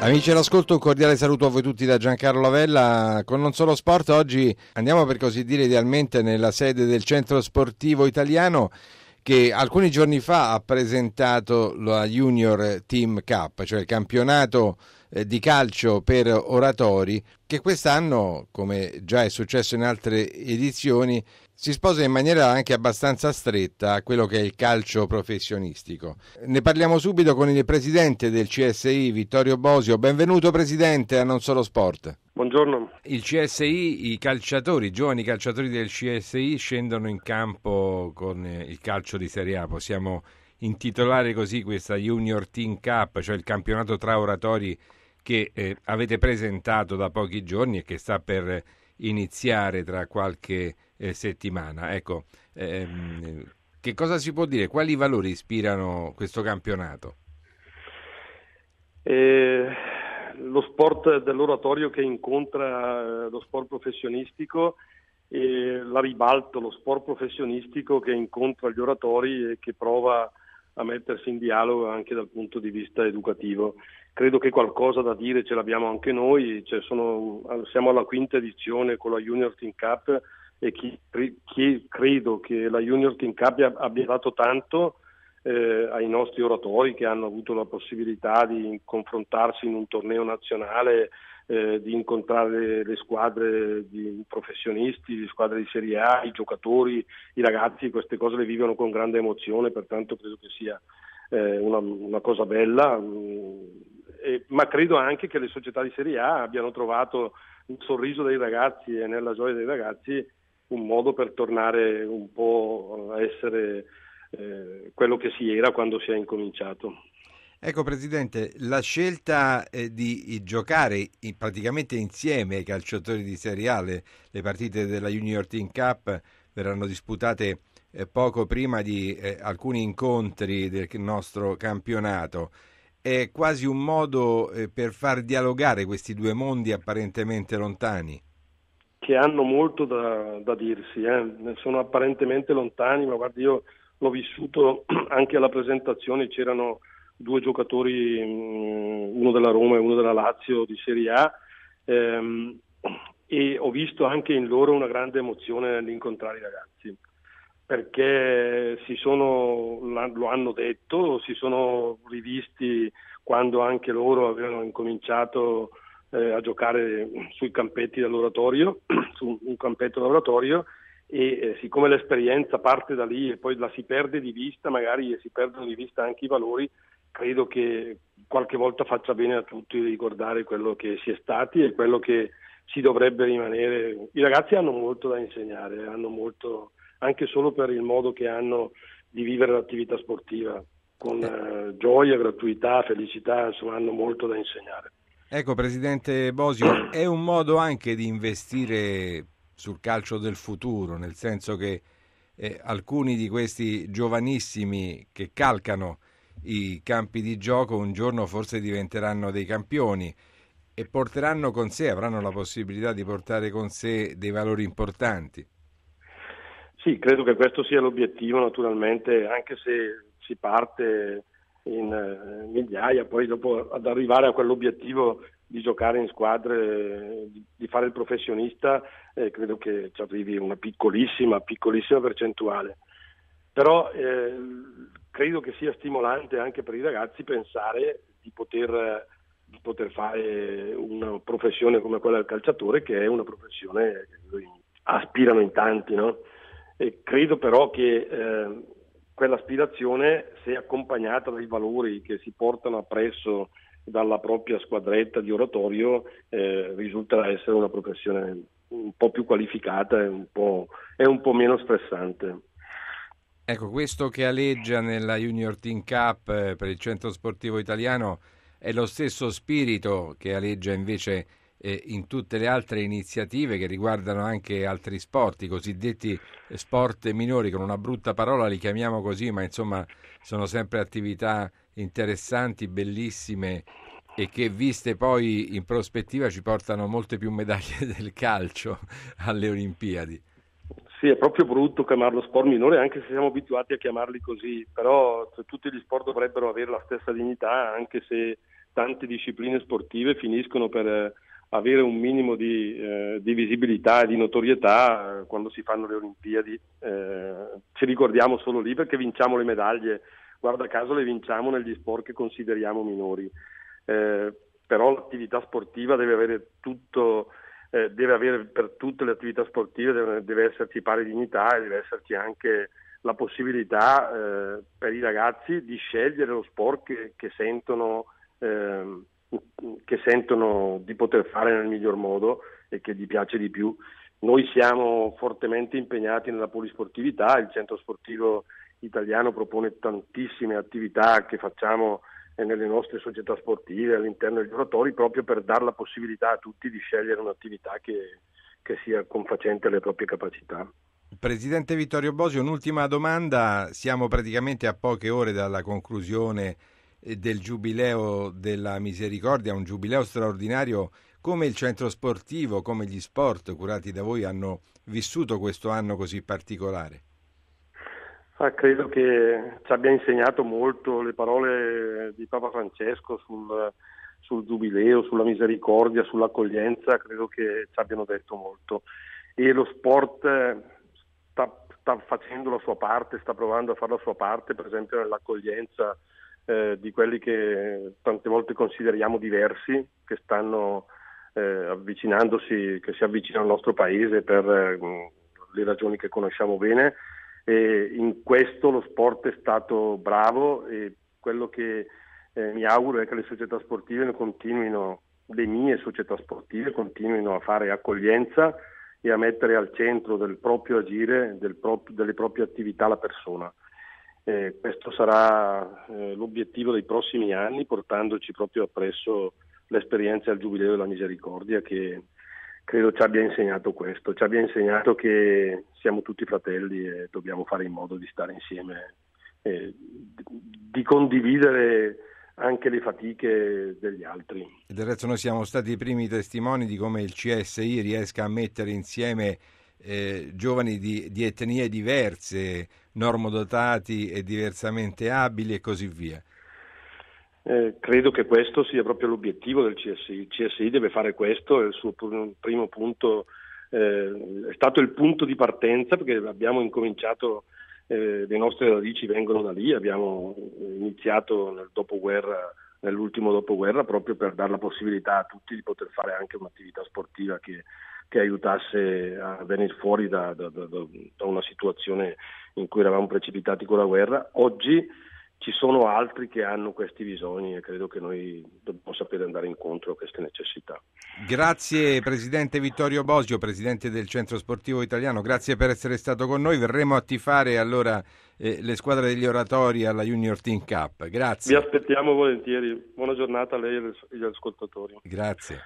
Amici all'ascolto, un cordiale saluto a voi tutti da Giancarlo Lavella. Con Non Solo Sport oggi andiamo, per così dire, idealmente nella sede del Centro Sportivo Italiano, che alcuni giorni fa ha presentato la Junior Team Cup, cioè il campionato di calcio per oratori, che quest'anno, come già è successo in altre edizioni, si sposa in maniera anche abbastanza stretta a quello che è il calcio professionistico. Ne parliamo subito con il presidente del CSI, Vittorio Bosio. Benvenuto presidente a Non Solo Sport. Buongiorno. Il CSI, i calciatori, i giovani calciatori del CSI scendono in campo con il calcio di Serie A. Possiamo intitolare così questa Junior Team Cup, cioè il campionato tra oratori che avete presentato da pochi giorni e che sta per iniziare tra qualche settimana. Ecco, che cosa si può dire? Quali valori ispirano questo campionato? Lo sport dell'oratorio che incontra lo sport professionistico, e la ribalto, lo sport professionistico che incontra gli oratori e che prova a mettersi in dialogo anche dal punto di vista educativo. Credo che qualcosa da dire ce l'abbiamo anche noi, siamo alla quinta edizione con la Junior Team Cup e credo che la Junior Team Cup abbia dato tanto ai nostri oratori, che hanno avuto la possibilità di confrontarsi in un torneo nazionale, di incontrare le squadre di professionisti, le squadre di Serie A, i giocatori, i ragazzi. Queste cose le vivono con grande emozione, pertanto credo che sia una cosa bella, ma credo anche che le società di Serie A abbiano trovato nel sorriso dei ragazzi e nella gioia dei ragazzi un modo per tornare un po' a essere quello che si era quando si è incominciato. Ecco Presidente, la scelta di giocare praticamente insieme ai calciatori di Serie A, le partite della Junior Team Cup verranno disputate poco prima di alcuni incontri del nostro campionato. È quasi un modo per far dialogare questi due mondi apparentemente lontani. Che hanno molto da dirsi, sono apparentemente lontani, ma guardi, io l'ho vissuto anche alla presentazione. C'erano due giocatori, uno della Roma e uno della Lazio di Serie A, e ho visto anche in loro una grande emozione nell'incontrare i ragazzi, perché lo hanno detto, si sono rivisti quando anche loro avevano incominciato a giocare sui campetti dell'oratorio, su un campetto dell'oratorio, e siccome l'esperienza parte da lì e poi la si perde di vista magari, e si perdono di vista anche i valori, credo che qualche volta faccia bene a tutti ricordare quello che si è stati e quello che si dovrebbe rimanere. I ragazzi hanno molto da insegnare, hanno molto anche solo per il modo che hanno di vivere l'attività sportiva, con gioia, gratuità, felicità, insomma hanno molto da insegnare. Ecco Presidente Bosio, è un modo anche di investire sul calcio del futuro, nel senso che alcuni di questi giovanissimi che calcano i campi di gioco un giorno forse diventeranno dei campioni e porteranno con sé, avranno la possibilità di portare con sé dei valori importanti. Sì, credo che questo sia l'obiettivo, naturalmente, anche se si parte in migliaia, poi dopo ad arrivare a quell'obiettivo di giocare in squadre, di fare il professionista, credo che ci arrivi una piccolissima percentuale. Però credo che sia stimolante anche per i ragazzi pensare di poter fare una professione come quella del calciatore, che è una professione che aspirano in tanti, no? E credo però che quell'aspirazione, se accompagnata dai valori che si portano appresso dalla propria squadretta di oratorio, risulta essere una professione un po' più qualificata e un po' meno stressante. Ecco, questo che aleggia nella Junior Team Cup per il Centro Sportivo Italiano è lo stesso spirito che aleggia invece in tutte le altre iniziative che riguardano anche altri sport, i cosiddetti sport minori, con una brutta parola li chiamiamo così, ma insomma sono sempre attività interessanti, bellissime e che viste poi in prospettiva ci portano molte più medaglie del calcio alle Olimpiadi. Sì, è proprio brutto chiamarlo sport minore, anche se siamo abituati a chiamarli così, però tutti gli sport dovrebbero avere la stessa dignità, anche se tante discipline sportive finiscono per avere un minimo di visibilità e di notorietà quando si fanno le Olimpiadi. Ci ricordiamo solo lì perché vinciamo le medaglie, guarda caso le vinciamo negli sport che consideriamo minori. Però l'attività sportiva deve avere tutto, deve avere per tutte le attività sportive deve esserci pari dignità e deve esserci anche la possibilità per i ragazzi di scegliere lo sport che sentono di poter fare nel miglior modo e che gli piace di più. Noi siamo fortemente impegnati nella polisportività, il centro sportivo italiano propone tantissime attività che facciamo nelle nostre società sportive all'interno degli oratori, proprio per dare la possibilità a tutti di scegliere un'attività che sia confacente alle proprie capacità. Presidente Vittorio Bosio, un'ultima domanda. Siamo praticamente a poche ore dalla conclusione del Giubileo della Misericordia, un giubileo straordinario. Come il centro sportivo, come gli sport curati da voi hanno vissuto questo anno così particolare? Credo che ci abbia insegnato molto le parole di Papa Francesco sul Giubileo, sulla misericordia, sull'accoglienza, credo che ci abbiano detto molto. E lo sport sta facendo la sua parte, sta provando a fare la sua parte, per esempio nell'accoglienza di quelli che tante volte consideriamo diversi, che stanno avvicinandosi, che si avvicinano al nostro paese per le ragioni che conosciamo bene. E in questo lo sport è stato bravo e quello che mi auguro è che le società sportive le mie società sportive continuino a fare accoglienza e a mettere al centro del proprio agire, delle proprie attività la persona. Questo sarà l'obiettivo dei prossimi anni, portandoci proprio appresso l'esperienza del Giubileo della Misericordia, che credo ci abbia insegnato questo, ci abbia insegnato che siamo tutti fratelli e dobbiamo fare in modo di stare insieme, di condividere anche le fatiche degli altri. Del resto noi siamo stati i primi testimoni di come il CSI riesca a mettere insieme giovani di etnie diverse, normodotati e diversamente abili e così via. Credo che questo sia proprio l'obiettivo del CSI. Il CSI deve fare questo, è il suo primo punto, è stato il punto di partenza perché abbiamo incominciato, le nostre radici vengono da lì, abbiamo iniziato nell'ultimo dopoguerra proprio per dare la possibilità a tutti di poter fare anche un'attività sportiva che aiutasse a venire fuori da una situazione in cui eravamo precipitati con la guerra. Oggi ci sono altri che hanno questi bisogni e credo che noi dobbiamo sapere andare incontro a queste necessità. Grazie Presidente Vittorio Bosio, Presidente del Centro Sportivo Italiano, grazie per essere stato con noi. Verremo a tifare allora le squadre degli oratori alla Junior Team Cup. Grazie. Vi aspettiamo volentieri. Buona giornata a lei e agli ascoltatori. Grazie.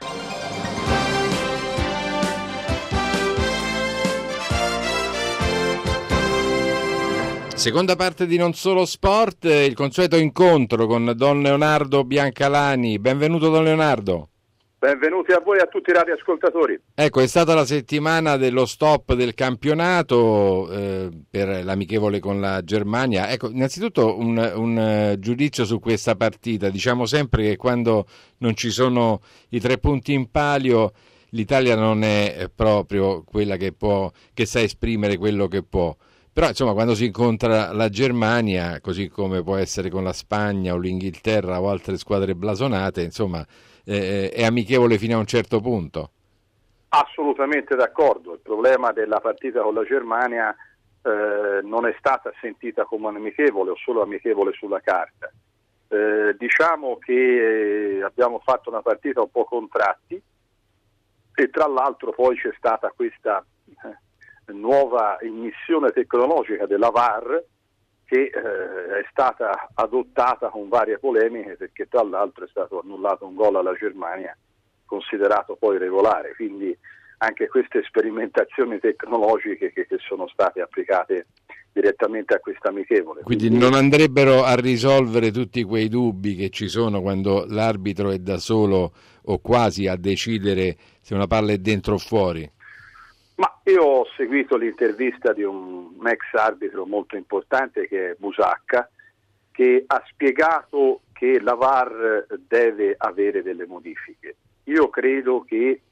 Seconda parte di Non Solo Sport, il consueto incontro con Don Leonardo Biancalani. Benvenuto Don Leonardo. Benvenuti a voi e a tutti i radioascoltatori. Ecco, è stata la settimana dello stop del campionato per l'amichevole con la Germania. Ecco, innanzitutto un giudizio su questa partita. Diciamo sempre che quando non ci sono i 3 punti in palio l'Italia non è proprio quella che sa esprimere quello che può. Però insomma quando si incontra la Germania, così come può essere con la Spagna o l'Inghilterra o altre squadre blasonate, insomma è amichevole fino a un certo punto. Assolutamente d'accordo. Il problema della partita con la Germania non è stata sentita come amichevole o solo amichevole sulla carta. Diciamo che abbiamo fatto una partita un po' con tratti e tra l'altro poi c'è stata questa nuova immissione tecnologica della VAR che è stata adottata con varie polemiche perché tra l'altro è stato annullato un gol alla Germania considerato poi regolare, quindi anche queste sperimentazioni tecnologiche che sono state applicate direttamente a questa amichevole. Quindi non andrebbero a risolvere tutti quei dubbi che ci sono quando l'arbitro è da solo o quasi a decidere se una palla è dentro o fuori? Ma io ho seguito l'intervista di un ex arbitro molto importante che è Busacca che ha spiegato che la VAR deve avere delle modifiche. Io credo che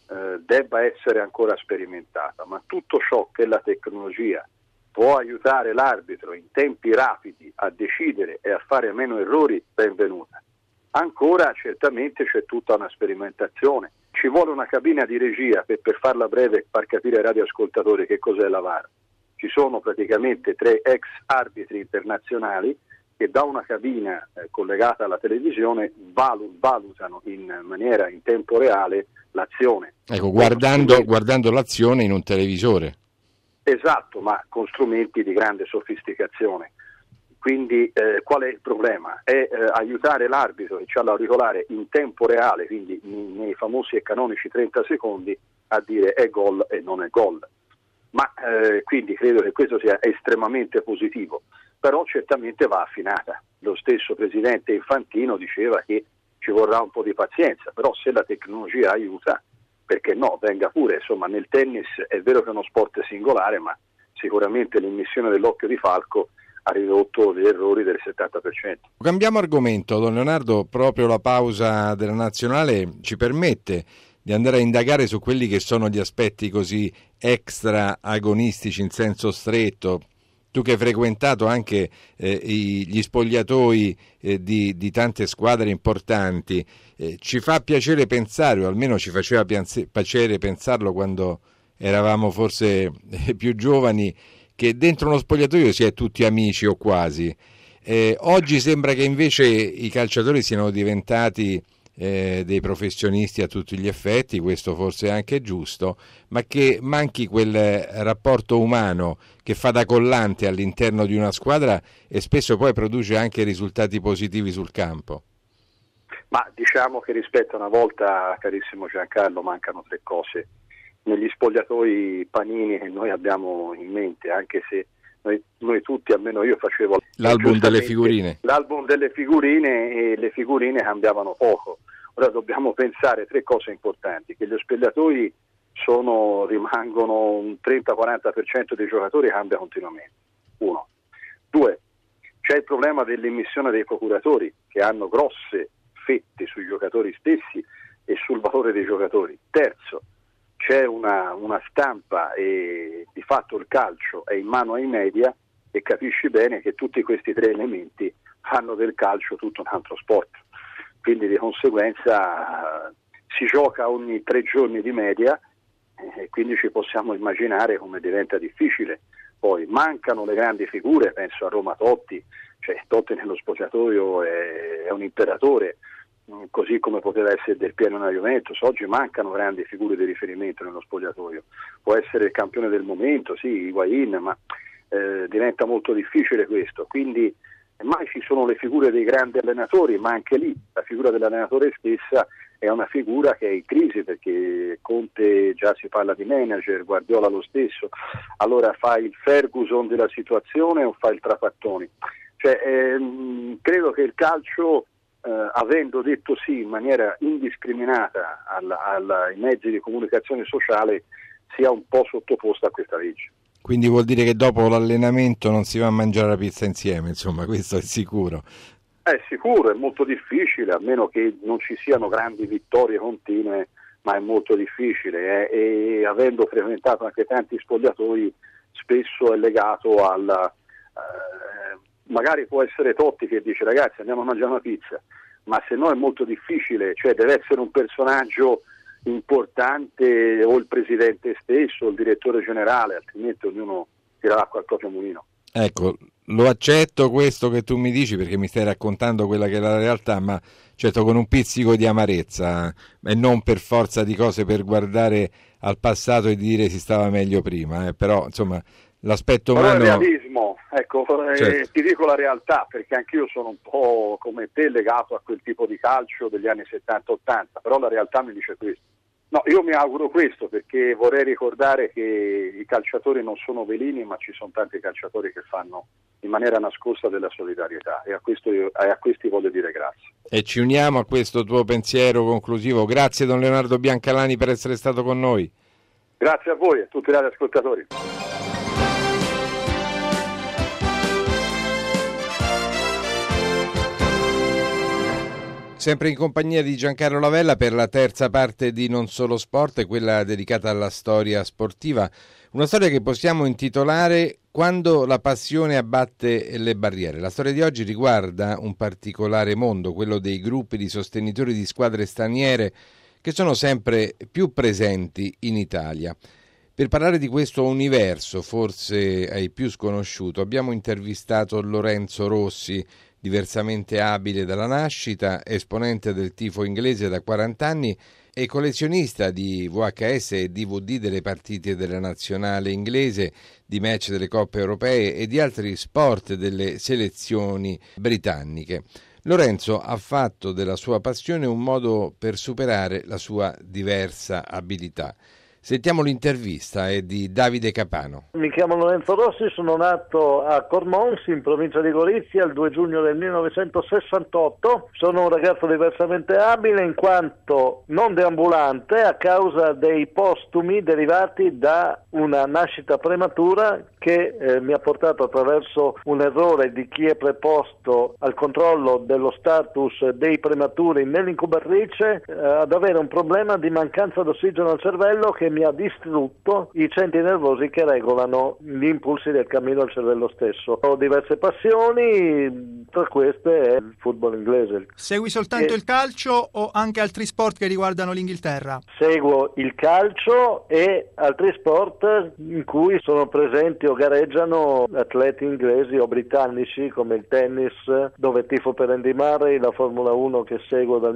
debba essere ancora sperimentata, ma tutto ciò che la tecnologia può aiutare l'arbitro in tempi rapidi a decidere e a fare meno errori, benvenuta. Ancora certamente c'è tutta una sperimentazione, ci vuole una cabina di regia per farla breve, far capire ai radioascoltatori che cos'è la VAR. Ci sono praticamente 3 ex arbitri internazionali che da una cabina collegata alla televisione valutano in tempo reale l'azione. Ecco, guardando l'azione in un televisore. Esatto, ma con strumenti di grande sofisticazione. Quindi qual è il problema? È aiutare l'arbitro che ha l'auricolare in tempo reale, quindi nei famosi e canonici 30 secondi, a dire è gol e non è gol. Ma quindi credo che questo sia estremamente positivo, però certamente va affinata. Lo stesso presidente Infantino diceva che ci vorrà un po' di pazienza, però se la tecnologia aiuta, perché no, venga pure. Insomma, nel tennis è vero che è uno sport singolare, ma sicuramente l'immissione dell'occhio di falco ha ridotto gli errori del 70%. Cambiamo argomento, don Leonardo. Proprio la pausa della nazionale ci permette di andare a indagare su quelli che sono gli aspetti così extra agonistici in senso stretto. Tu che hai frequentato anche gli spogliatoi di tante squadre importanti, ci fa piacere pensare, o almeno ci faceva piacere pensarlo quando eravamo forse più giovani, che dentro uno spogliatoio si è tutti amici o quasi. Oggi sembra che invece i calciatori siano diventati dei professionisti a tutti gli effetti, questo forse è anche giusto, ma che manchi quel rapporto umano che fa da collante all'interno di una squadra e spesso poi produce anche risultati positivi sul campo. Ma diciamo che rispetto a una volta, carissimo Giancarlo, mancano 3 cose negli spogliatoi panini che noi abbiamo in mente, anche se noi tutti, almeno io facevo l'album delle figurine e le figurine cambiavano poco. Ora dobbiamo pensare 3 cose importanti: che gli spogliatoi rimangono un 30-40% dei giocatori, cambia continuamente. 1. 2. C'è il problema dell'immissione dei procuratori, che hanno grosse fette sui giocatori stessi e sul valore dei giocatori. 3. C'è una stampa e di fatto il calcio è in mano ai media, e capisci bene che tutti questi 3 elementi fanno del calcio tutto un altro sport. Quindi di conseguenza si gioca ogni 3 giorni di media, e quindi ci possiamo immaginare come diventa difficile. Poi mancano le grandi figure, penso a Roma Totti, cioè Totti nello spogliatoio è un imperatore, così come poteva essere Del Piero nella Juventus. Oggi mancano grandi figure di riferimento nello spogliatoio. Può essere il campione del momento, sì, Higuaín, ma diventa molto difficile questo. Quindi mai ci sono le figure dei grandi allenatori, ma anche lì la figura dell'allenatore stessa è una figura che è in crisi, perché Conte già si parla di manager, Guardiola lo stesso. Allora fa il Ferguson della situazione o fa il Trapattoni? Credo che il calcio, avendo detto sì in maniera indiscriminata ai mezzi di comunicazione sociale, sia un po' sottoposto a questa legge. Quindi vuol dire che dopo l'allenamento non si va a mangiare la pizza insieme, insomma, questo è sicuro. È sicuro, è molto difficile, a meno che non ci siano grandi vittorie continue, ma è molto difficile. E avendo frequentato anche tanti spogliatoi, spesso è legato magari può essere Totti che dice ragazzi andiamo a mangiare una pizza, ma se no è molto difficile, cioè deve essere un personaggio importante, o il presidente stesso o il direttore generale, altrimenti ognuno tira l'acqua al proprio mulino. Ecco, lo accetto questo che tu mi dici, perché mi stai raccontando quella che è la realtà, ma certo con un pizzico di amarezza, e non per forza di cose per guardare al passato e dire si stava meglio prima, però insomma l'aspetto umano... Però il realismo, ecco, certo. Ti dico la realtà, perché anch'io sono un po' come te legato a quel tipo di calcio degli anni 70-80, però la realtà mi dice questo. No, io mi auguro questo, perché vorrei ricordare che i calciatori non sono velini, ma ci sono tanti calciatori che fanno in maniera nascosta della solidarietà, e a questi voglio dire grazie. E ci uniamo a questo tuo pensiero conclusivo. Grazie don Leonardo Biancalani per essere stato con noi. Grazie a voi e a tutti gli ascoltatori. Sempre in compagnia di Giancarlo Lavella per la terza parte di Non Solo Sport, quella dedicata alla storia sportiva, una storia che possiamo intitolare Quando la passione abbatte le barriere. La storia di oggi riguarda un particolare mondo, quello dei gruppi di sostenitori di squadre straniere che sono sempre più presenti in Italia. Per parlare di questo universo, forse ai più sconosciuto, abbiamo intervistato Lorenzo Rossi, diversamente abile dalla nascita, esponente del tifo inglese da 40 anni e collezionista di VHS e DVD delle partite della nazionale inglese, di match delle coppe europee e di altri sport delle selezioni britanniche. Lorenzo ha fatto della sua passione un modo per superare la sua diversa abilità. Sentiamo l'intervista, è di Davide Capano. Mi chiamo Lorenzo Rossi, sono nato a Cormonsi, in provincia di Gorizia, il 2 giugno del 1968. Sono un ragazzo diversamente abile in quanto non deambulante a causa dei postumi derivati da una nascita prematura che mi ha portato, attraverso un errore di chi è preposto al controllo dello status dei prematuri nell'incubatrice, ad avere un problema di mancanza d'ossigeno al cervello che mi ha distrutto i centri nervosi che regolano gli impulsi del cammino al cervello stesso. Ho diverse passioni, tra queste è il football inglese. Segui soltanto il calcio o anche altri sport che riguardano l'Inghilterra? Seguo il calcio e altri sport in cui sono presenti o gareggiano atleti inglesi o britannici, come il tennis, dove tifo per Andy Murray, la Formula 1 che seguo dal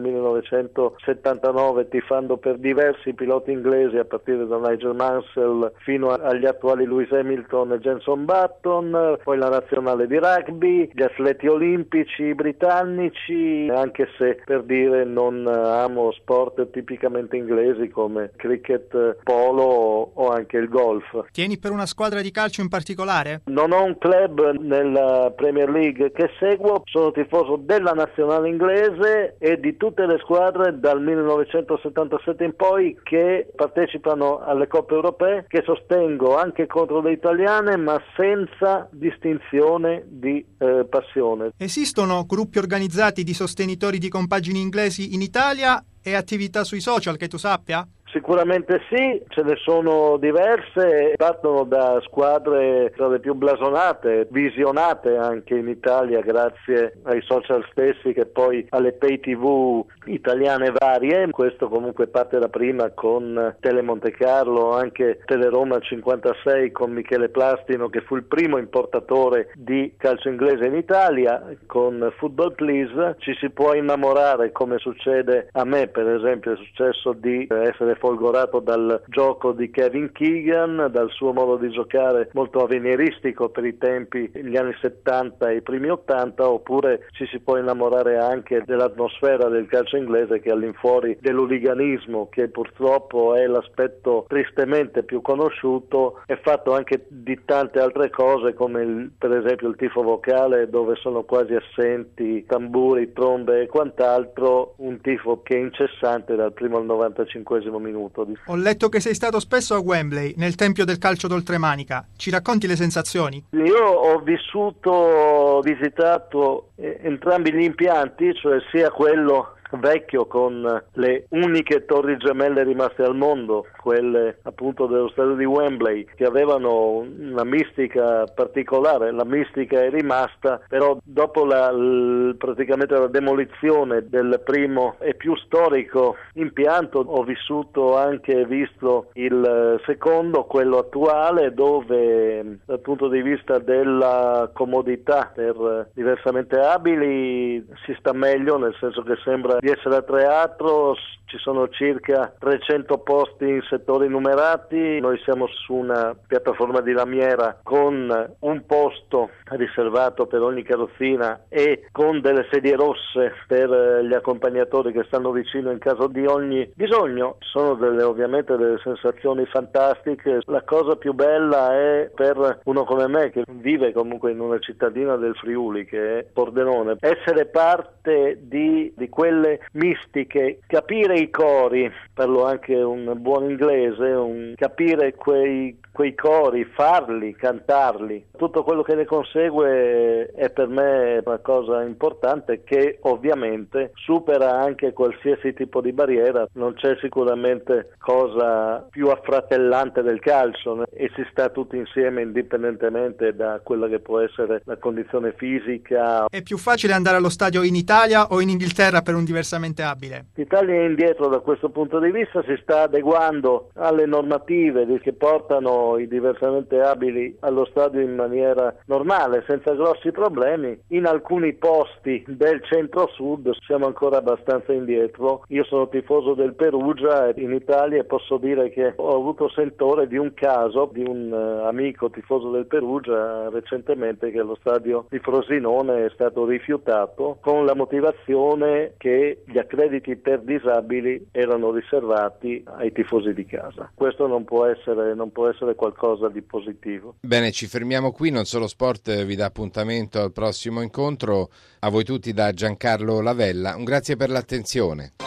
1979 tifando per diversi piloti inglesi a partire da Nigel Mansell fino agli attuali Lewis Hamilton e Jenson Button, poi la nazionale di rugby, gli atleti olimpici britannici, anche se per dire non amo sport tipicamente inglesi come cricket, polo o anche il golf. Tieni per una squadra di calcio in particolare? Non ho un club nella Premier League che seguo, sono tifoso della nazionale inglese e di tutte le squadre dal 1977 in poi che partecipano alle coppe europee, che sostengo anche contro le italiane, ma senza distinzione di passione. Esistono gruppi organizzati di sostenitori di compagini inglesi in Italia e attività sui social che tu sappia? Sicuramente sì, ce ne sono diverse, partono da squadre tra le più blasonate, visionate anche in Italia grazie ai social stessi, che poi alle pay tv italiane varie. Questo comunque parte da prima con Tele Monte Carlo, anche Teleroma 56 con Michele Plastino, che fu il primo importatore di calcio inglese in Italia. Con Football Please ci si può innamorare, come succede a me, per esempio è successo di essere folgorato dal gioco di Kevin Keegan, dal suo modo di giocare molto avveniristico per i tempi, gli anni 70 e i primi 80, oppure ci si può innamorare anche dell'atmosfera del calcio inglese, che all'infuori dell'uliganismo, che purtroppo è l'aspetto tristemente più conosciuto, è fatto anche di tante altre cose, come per esempio il tifo vocale, dove sono quasi assenti tamburi, trombe e quant'altro, un tifo che è incessante dal primo al 95esimo minuto. Ho letto che sei stato spesso a Wembley, nel tempio del calcio d'oltremanica. Ci racconti le sensazioni? Io ho visitato entrambi gli impianti, cioè sia quello vecchio con le uniche torri gemelle rimaste al mondo, quelle appunto dello stadio di Wembley, che avevano una mistica particolare. La mistica è rimasta, però dopo praticamente la demolizione del primo e più storico impianto ho vissuto anche visto il secondo, quello attuale, dove dal punto di vista della comodità per diversamente abili si sta meglio, nel senso che sembra di essere a teatro. Ci sono circa 300 posti in settori numerati, noi siamo su una piattaforma di lamiera con un posto riservato per ogni carrozzina e con delle sedie rosse per gli accompagnatori che stanno vicino in caso di ogni bisogno. Sono ovviamente delle sensazioni fantastiche. La cosa più bella è, per uno come me che vive comunque in una cittadina del Friuli che è Pordenone, essere parte di quelle mistiche, capire i cori, parlo anche un buon inglese, capire quei cori, farli, cantarli, Tutto quello che ne consegue è per me una cosa importante che ovviamente supera anche qualsiasi tipo di barriera. Non c'è sicuramente cosa più affratellante del calcio, e si sta tutti insieme indipendentemente da quella che può essere la condizione fisica. È più facile andare allo stadio in Italia o in Inghilterra per un diversamente abile? L'Italia è indietro da questo punto di vista, si sta adeguando alle normative che portano i diversamente abili allo stadio in maniera normale, senza grossi problemi. In alcuni posti del centro-sud siamo ancora abbastanza indietro. Io sono tifoso del Perugia in Italia e posso dire che ho avuto sentore di un caso di un amico tifoso del Perugia recentemente che allo stadio di Frosinone è stato rifiutato con la motivazione che gli accrediti per disabili erano riservati ai tifosi di casa. Questo non può essere qualcosa di positivo. Bene, ci fermiamo qui. Non Solo Sport vi dà appuntamento al prossimo incontro. A voi tutti da Giancarlo Lavella. Un grazie per l'attenzione.